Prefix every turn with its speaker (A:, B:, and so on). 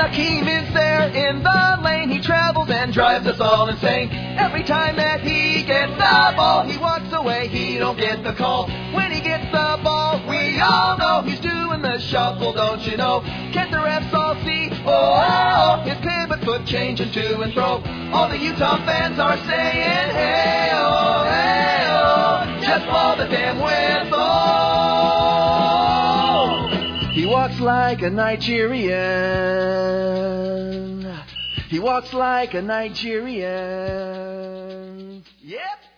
A: Hakeem is there in the lane. He travels and drives us all insane. Every time that he gets the ball, he walks away, he don't get the call. When he gets the ball, we all know he's doing the shuffle, don't you know? Can't the refs all see? Oh, his pivot foot changing to and fro. All the Utah fans are saying, hey-oh, just blow the damn whistle. He walks like a Nigerian. He walks like a Nigerian. Yep.